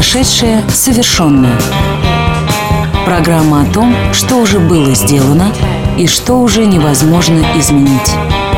Прошедшее совершенно. Программа о том, что уже было сделано и что уже невозможно изменить.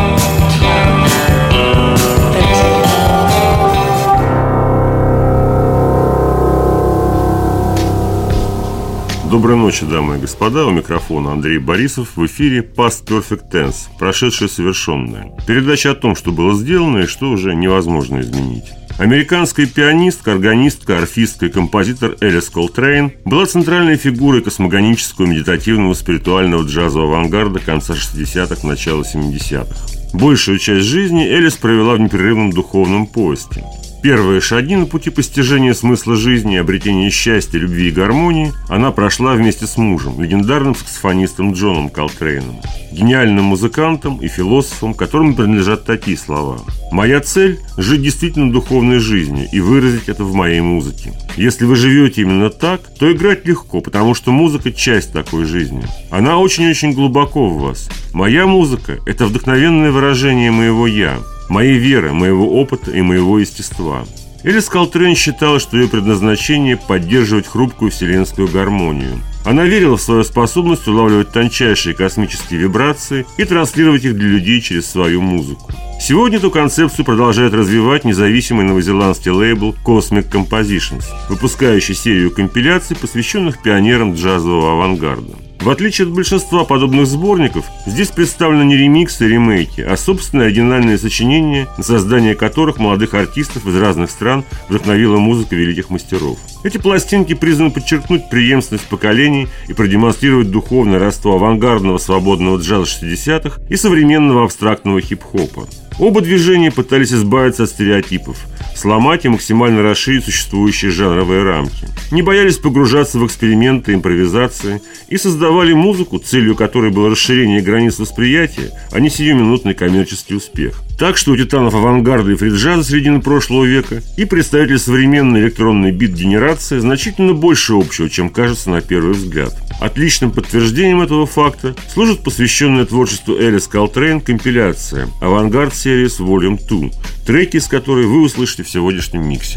Доброй ночи, дамы и господа. У микрофона Андрей Борисов. В эфире Past Perfect Tense. Прошедшее совершенное. Передача о том, что было сделано и что уже невозможно изменить. Американская пианистка, органистка, арфистка и композитор Элис Колтрейн была центральной фигурой космогонического, медитативного, спиритуального джазового авангарда конца 60-х, начала 70-х. Большую часть жизни Элис провела в непрерывном духовном поиске. Первые шаги на пути постижения смысла жизни и обретения счастья, любви и гармонии она прошла вместе с мужем, легендарным саксофонистом Джоном Колтрейном, гениальным музыкантом и философом, которому принадлежат такие слова: «Моя цель – жить действительно духовной жизнью и выразить это в моей музыке. Если вы живете именно так, то играть легко, потому что музыка – часть такой жизни. Она очень-очень глубоко в вас. Моя музыка – это вдохновенное выражение моего «я», моей веры, моего опыта и моего естества». Элис Колтрейн считала, что ее предназначение – поддерживать хрупкую вселенскую гармонию. Она верила в свою способность улавливать тончайшие космические вибрации и транслировать их для людей через свою музыку. Сегодня эту концепцию продолжает развивать независимый новозеландский лейбл Cosmic Compositions, выпускающий серию компиляций, посвященных пионерам джазового авангарда. В отличие от большинства подобных сборников, здесь представлены не ремиксы и ремейки, а собственные оригинальные сочинения, на создание которых молодых артистов из разных стран вдохновила музыка великих мастеров. Эти пластинки призваны подчеркнуть преемственность поколений и продемонстрировать духовное родство авангардного свободного джаза 60-х и современного абстрактного хип-хопа. Оба движения пытались избавиться от стереотипов, сломать и максимально расширить существующие жанровые рамки. Не боялись погружаться в эксперименты, импровизации и создавали музыку, целью которой было расширение границ восприятия, а не сиюминутный коммерческий успех. Так что у титанов авангарда и фри-джаза середины прошлого века и представителей современной электронной бит-генерации значительно больше общего, чем кажется на первый взгляд. Отличным подтверждением этого факта служит посвященная творчеству Элис Колтрейн компиляция «Авангард Series Volume 2», треки из которой вы услышите в сегодняшнем миксе.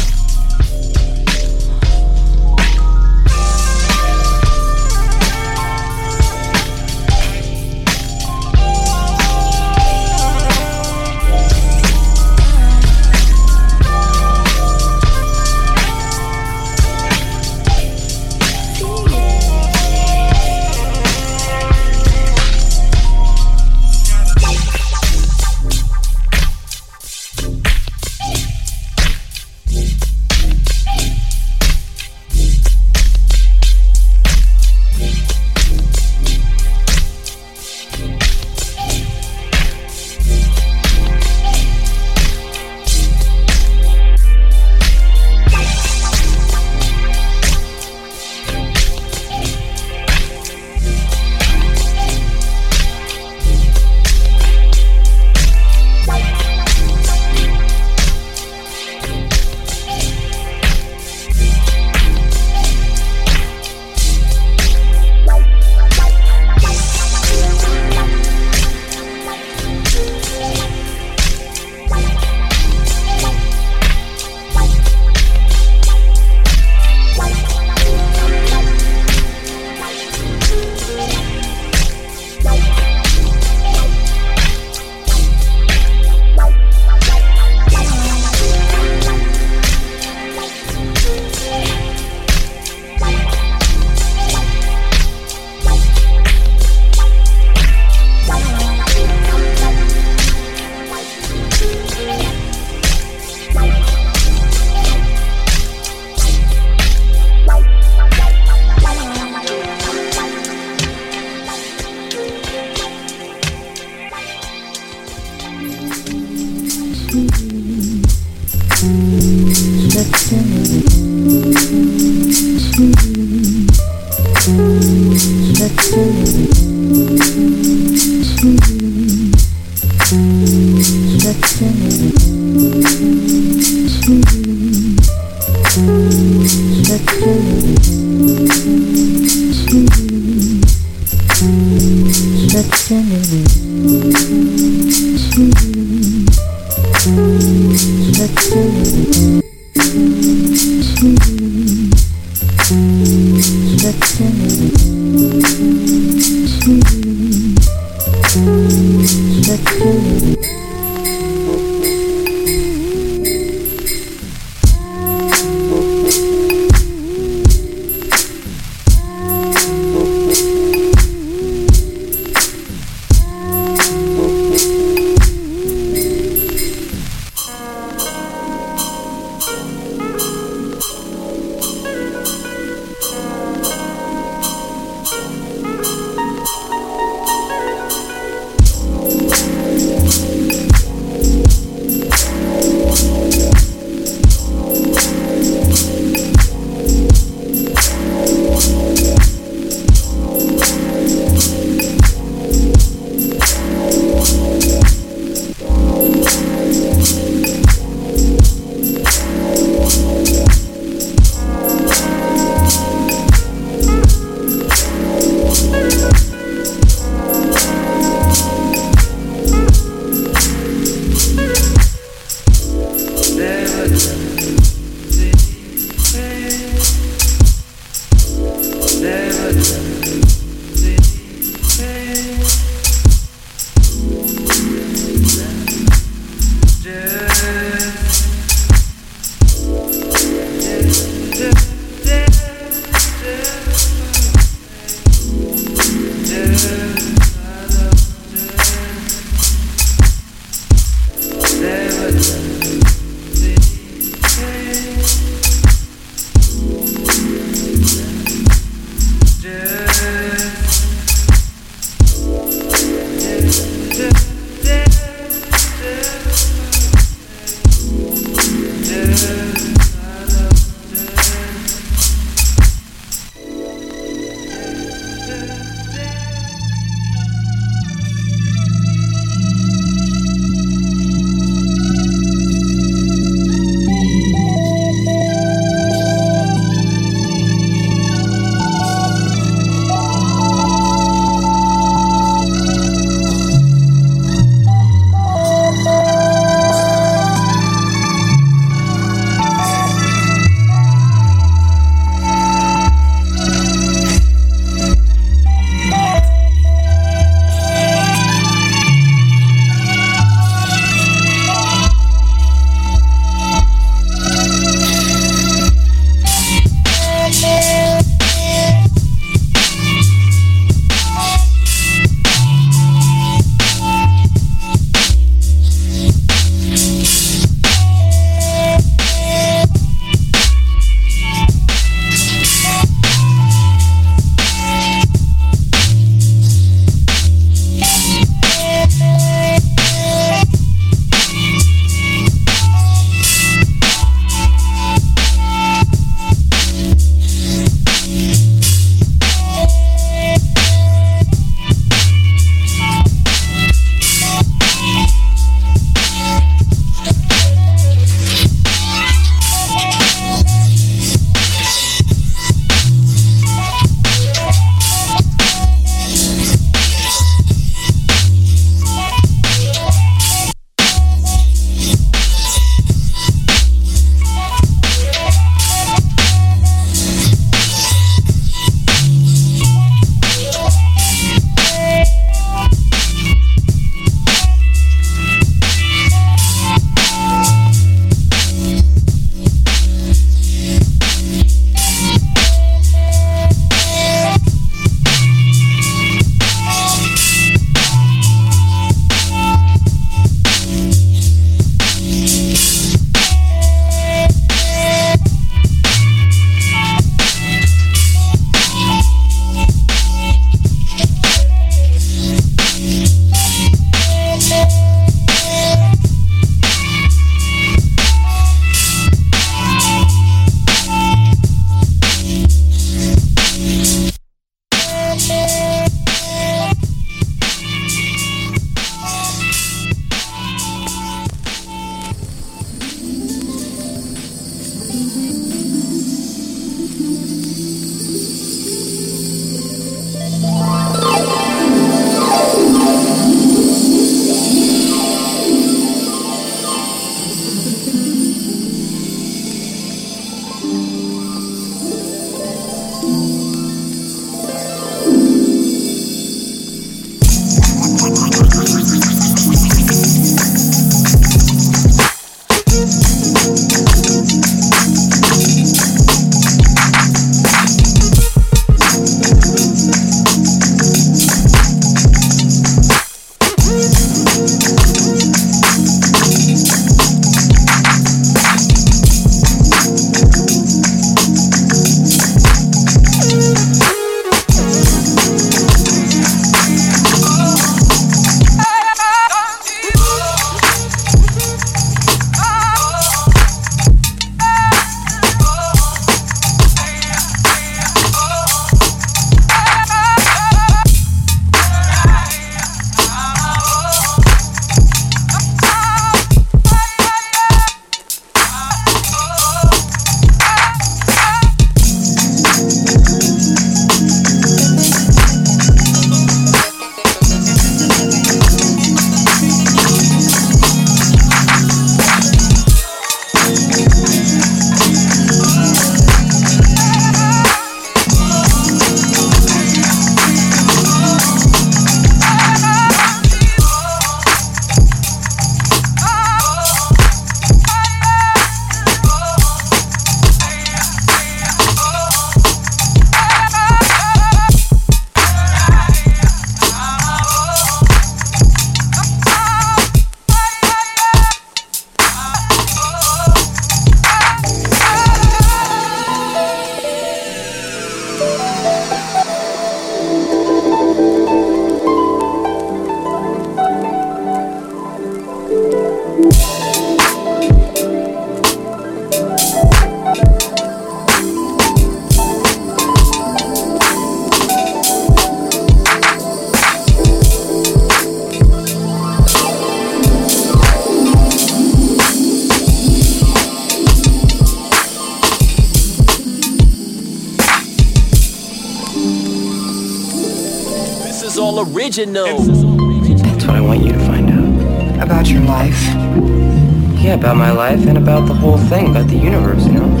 is all original. That's what I want you to find out. About your life? Yeah, about my life and about the whole thing, about the universe, you know?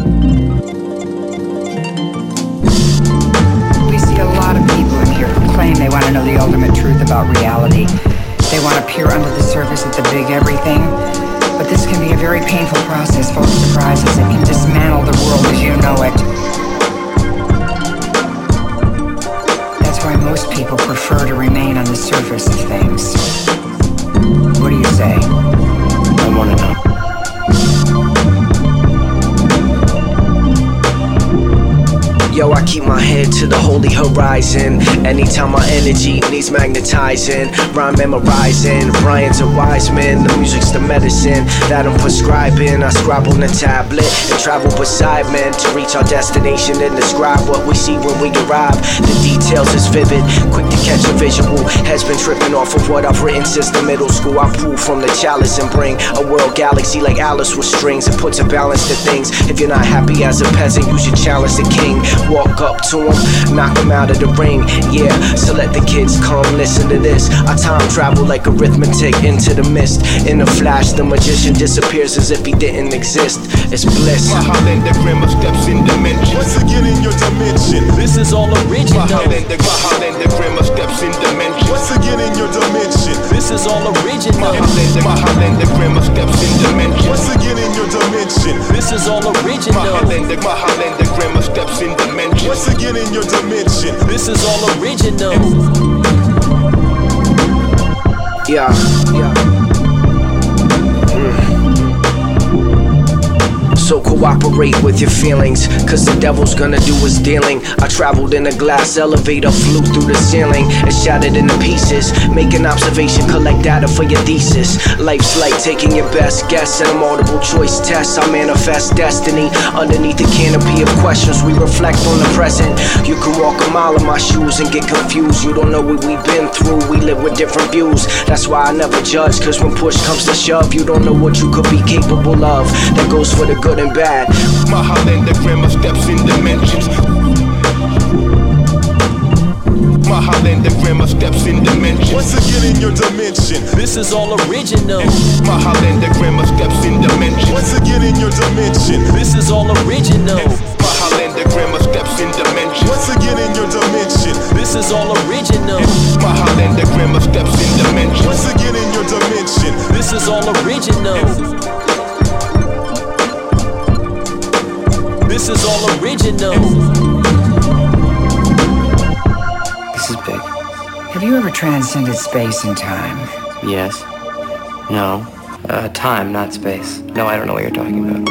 We see a lot of people in here who claim they want to know the ultimate truth about reality. They want to peer under the surface at the big everything. But this can be a very painful process full of surprises. It can dismantle the world as you know it. That's why most people prefer to remain on the surface of things. What do you say? I want to know. Yo, I keep my head to the holy horizon. Anytime my energy needs magnetizing, rhyme memorizing. Brian's a wise man, the music's the medicine that I'm prescribing. I scribe on the tablet and travel beside men to reach our destination and describe what we see when we arrive. The details is vivid, quick to catch a visual. Head's been tripping off of what I've written since the middle school. I pull from the chalice and bring a world galaxy like Alice with strings. It puts a balance to things. If you're not happy as a peasant, you should challenge the king. Walk up to him, knock him out of the ring. Yeah, so let the kids come listen to this. I time travel like arithmetic into the mist. In a flash, the magician disappears as if he didn't exist. It's bliss. My hologram steps in dimension. Once again in your dimension. This is all original. My hologram steps in dimension. Once again in your dimension. This is all original. My hologram steps in dimension. Once again in your dimension. This is all original. My hologram steps in dimension. Once again in your dimension. This is all original. Yeah. So cooperate with your feelings, cause the devil's gonna do his dealing. I traveled in a glass elevator, flew through the ceiling and shattered into pieces. Make an observation, collect data for your thesis. Life's like taking your best guess in a multiple choice test. I manifest destiny underneath the canopy of questions. We reflect on the present. You can walk a mile in my shoes and get confused. You don't know what we've been through, we live with different views. That's why I never judge, cause when push comes to shove, you don't know what you could be capable of. That goes for the good and bad. My hologram steps in dimensions. My hologram steps in dimensions. Once again in your dimension. This is all original. My hologram steps in dimensions. Once again in your dimension. This is all original. My hologram steps in dimensions. Once again in your dimension. This is all original. My hologram steps in dimensions. Once again in your dimension. This is all original. This is all original. This is big. Have you ever transcended space and time? Yes. No. Time, not space. No, I don't know what you're talking about.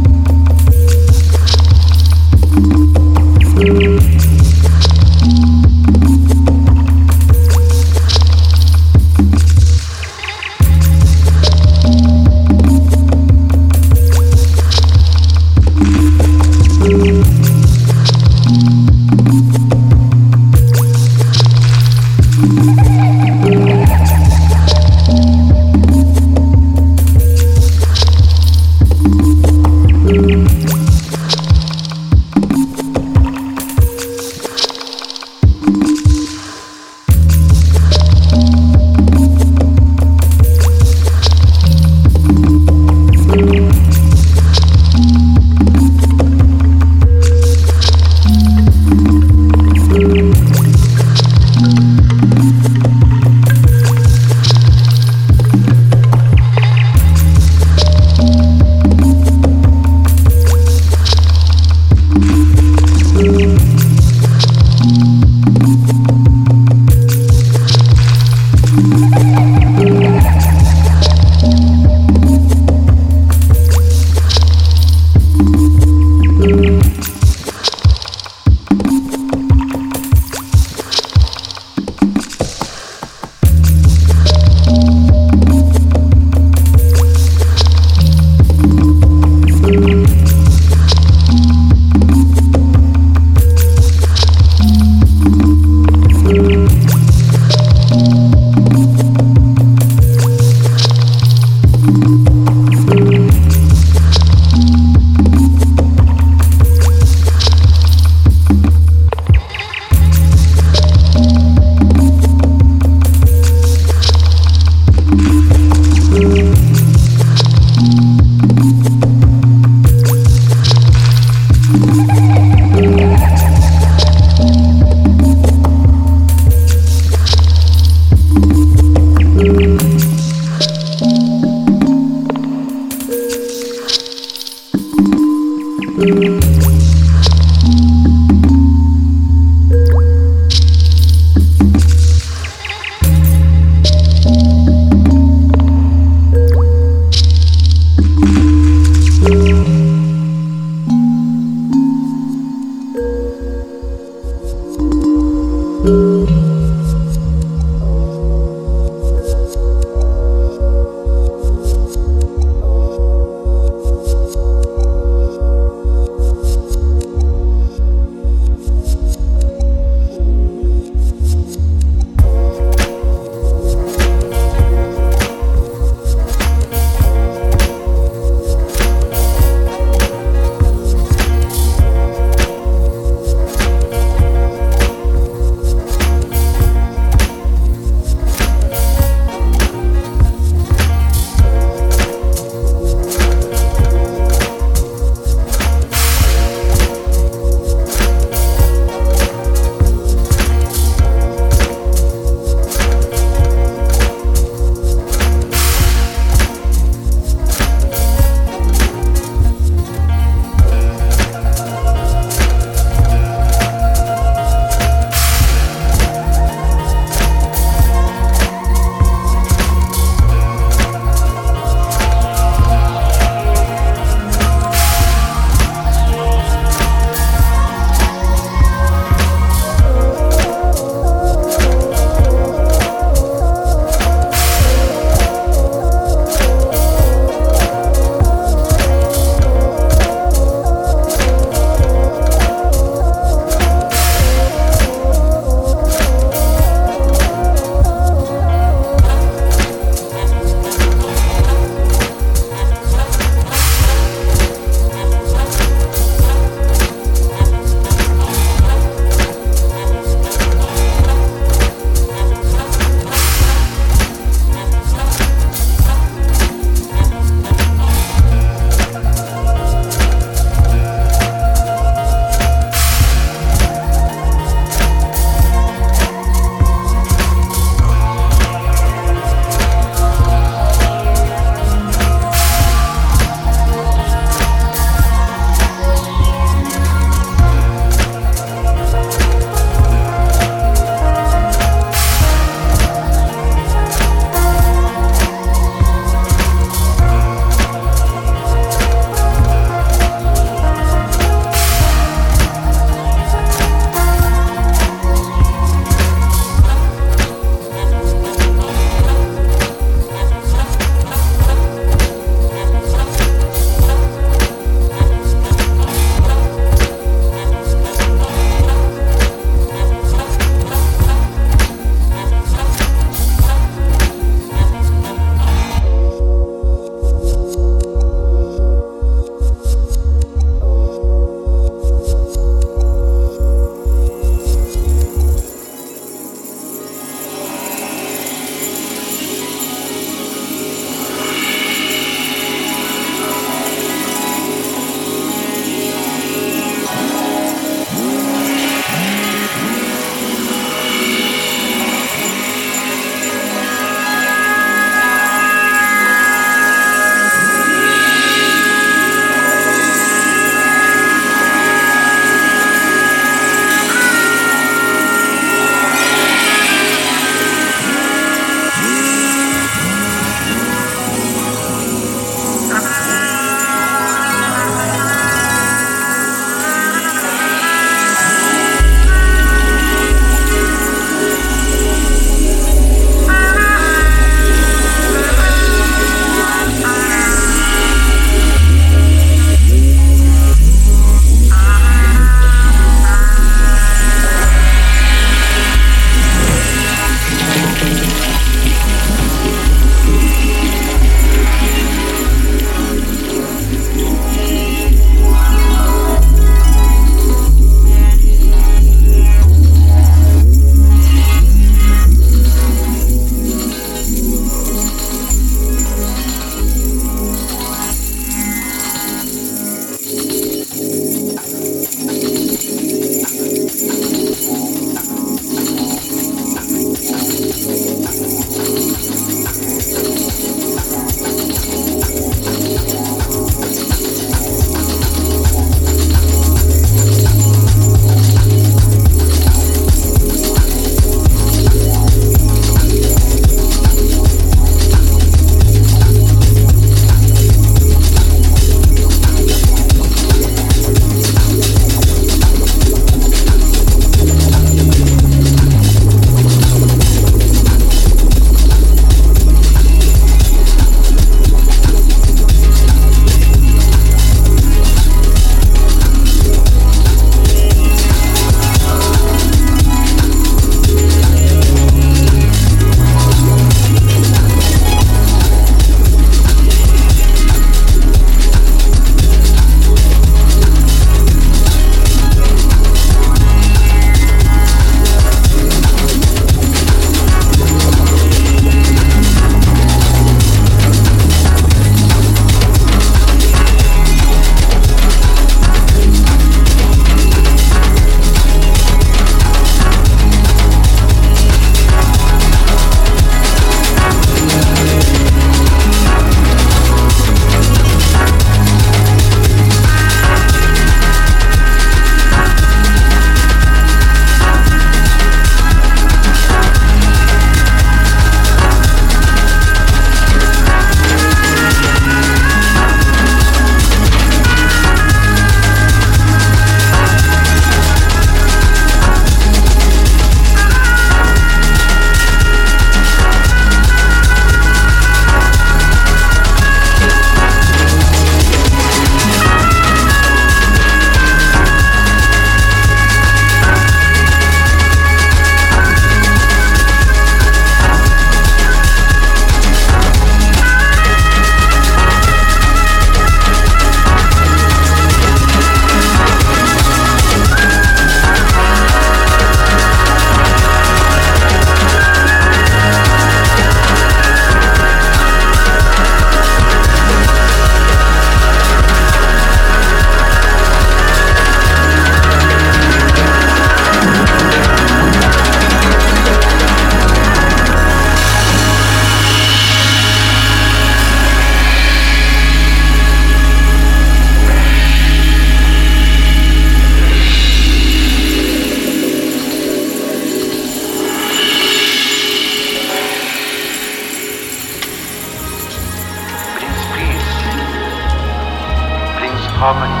harmony.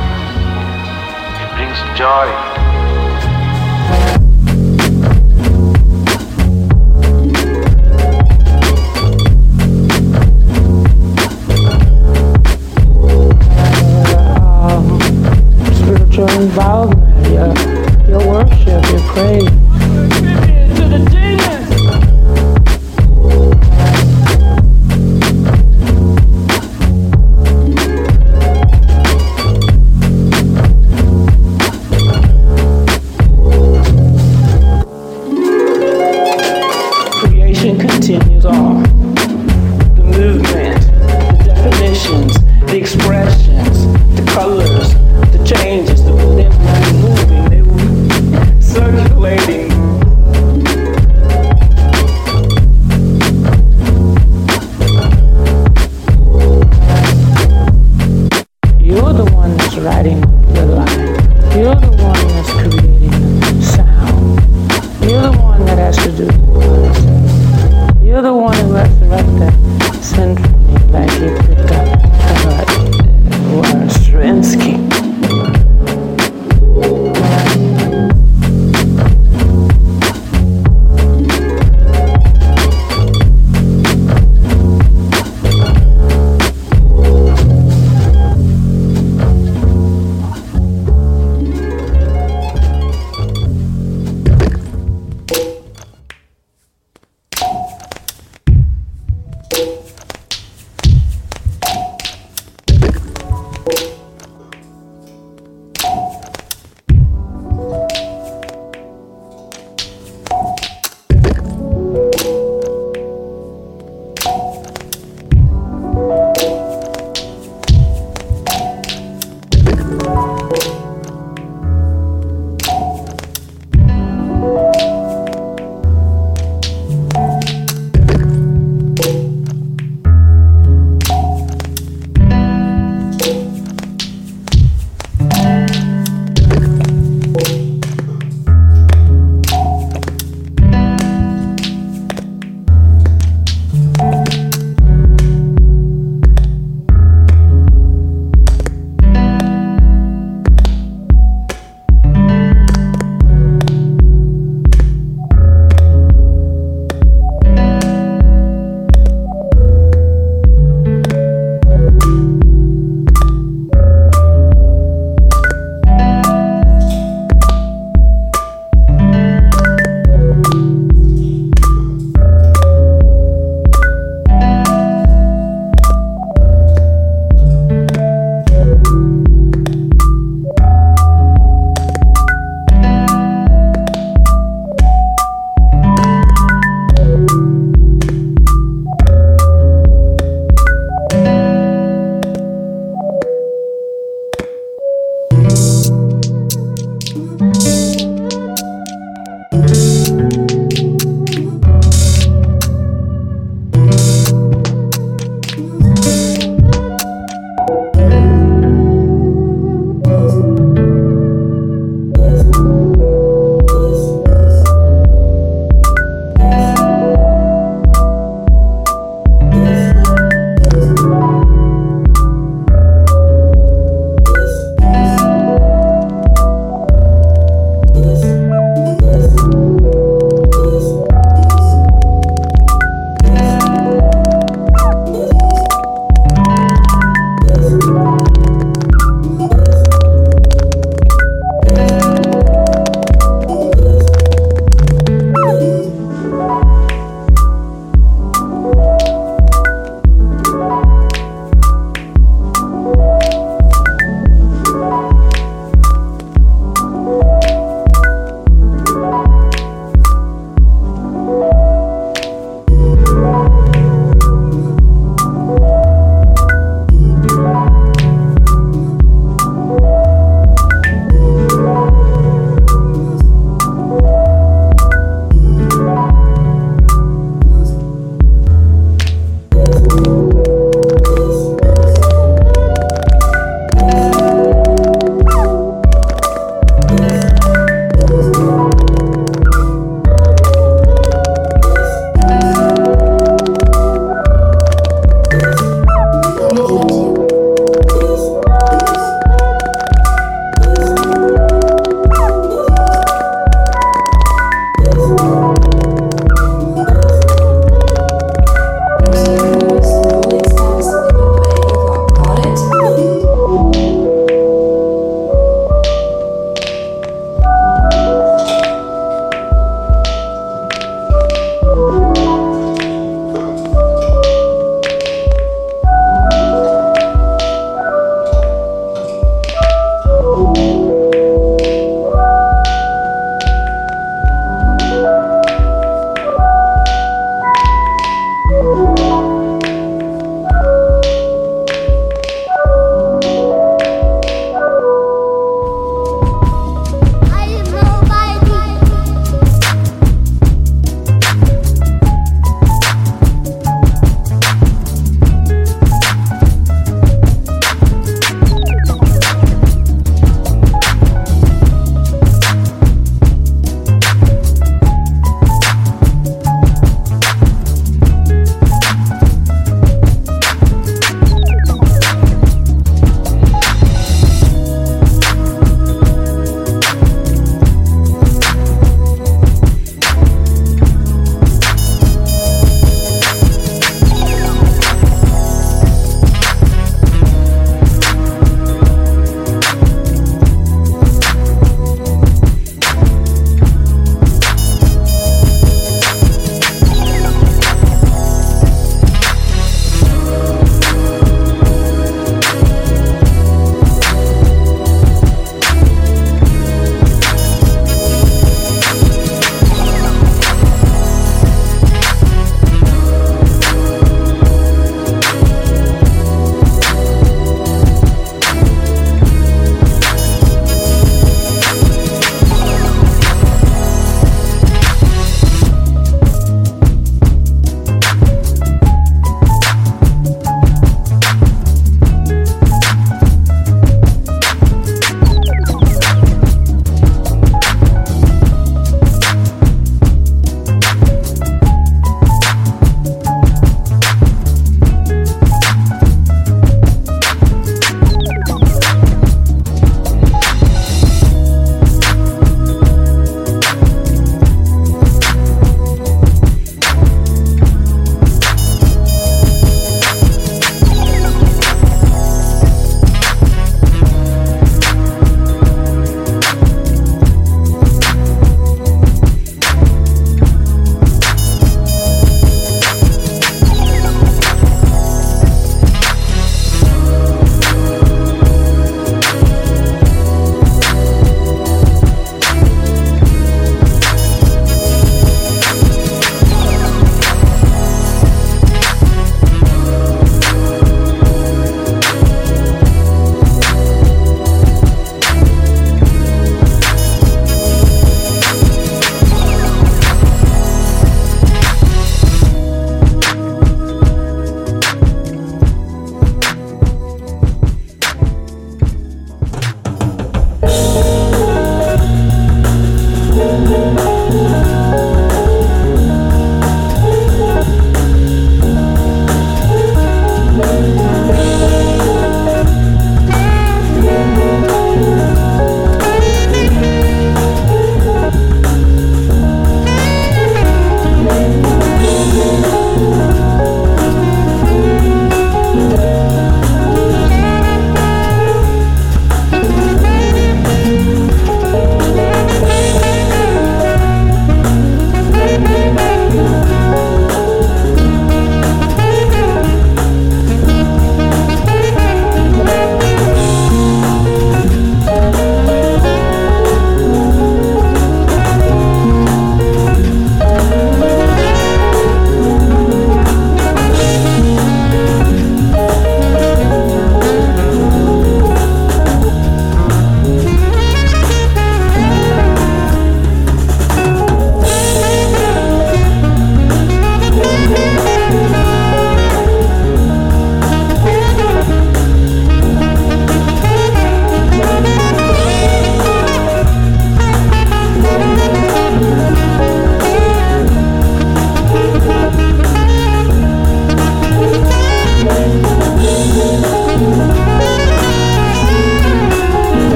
It brings joy. Spiritual involvement, your worship, your praise. To the genius. Creation continues on. The movement, the definitions, the expressions, the colors, the changes, they were moving, they were circulating. You're the one that's writing the line. You're the one that's creating the sound. You're the one that has to do the words. You're the one who has to write that symphony like you picked up Stravinsky.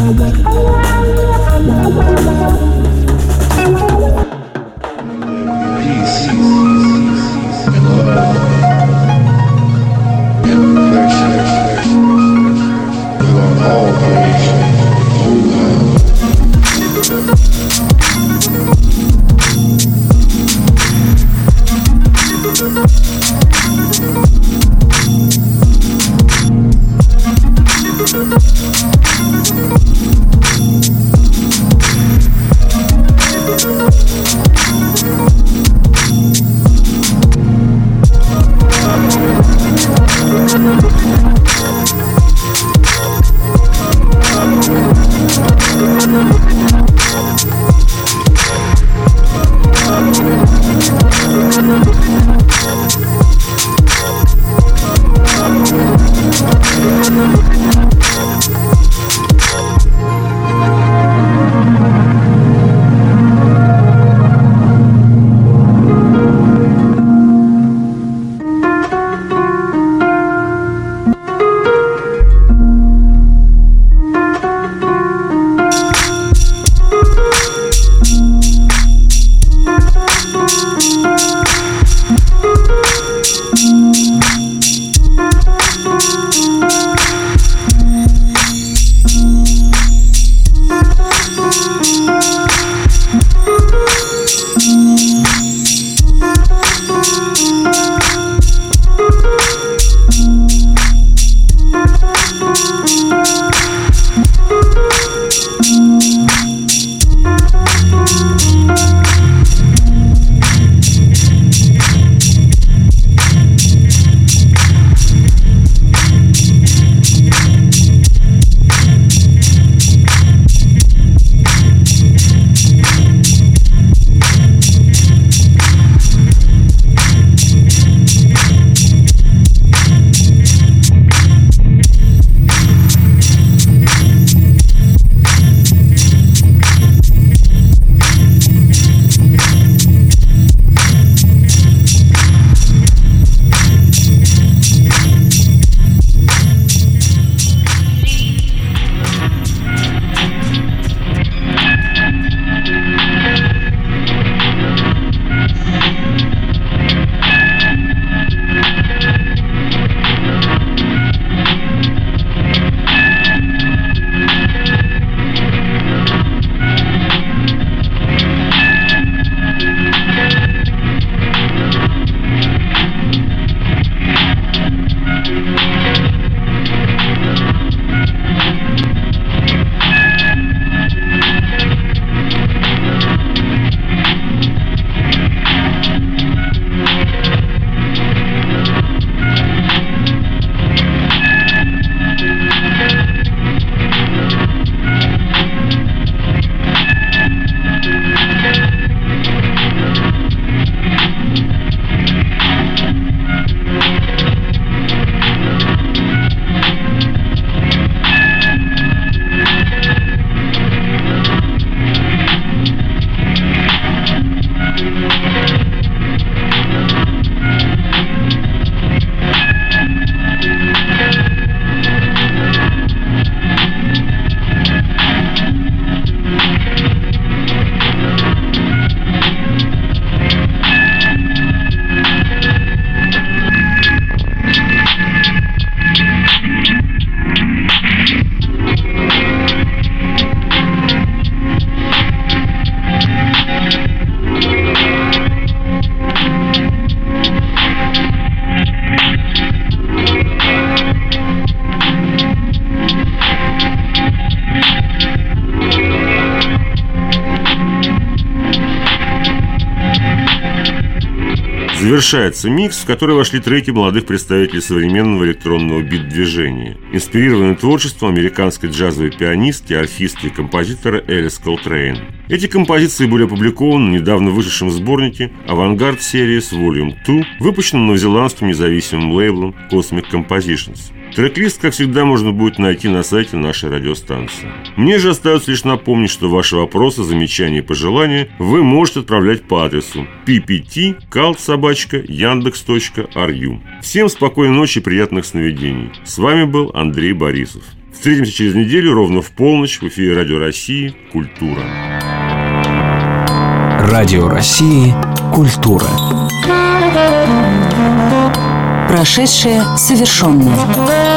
Завершается микс, в который вошли треки молодых представителей современного электронного бит-движения, инспирированные творчеством американской джазовой пианистки, арфистки и композитора Элис Колтрейн. Эти композиции были опубликованы в недавно вышедшем сборнике «Авангард Series Volume 2», выпущенном новозеландским независимым лейблом Cosmic Compositions. Трек-лист, как всегда, можно будет найти на сайте нашей радиостанции. Мне же остается лишь напомнить, что ваши вопросы, замечания и пожелания вы можете отправлять по адресу ppt@yandex.ru. Всем спокойной ночи и приятных сновидений. С вами был Андрей Борисов. Встретимся через неделю ровно в полночь в эфире Радио России «Культура». Радио России «Культура». Прошедшее совершенное.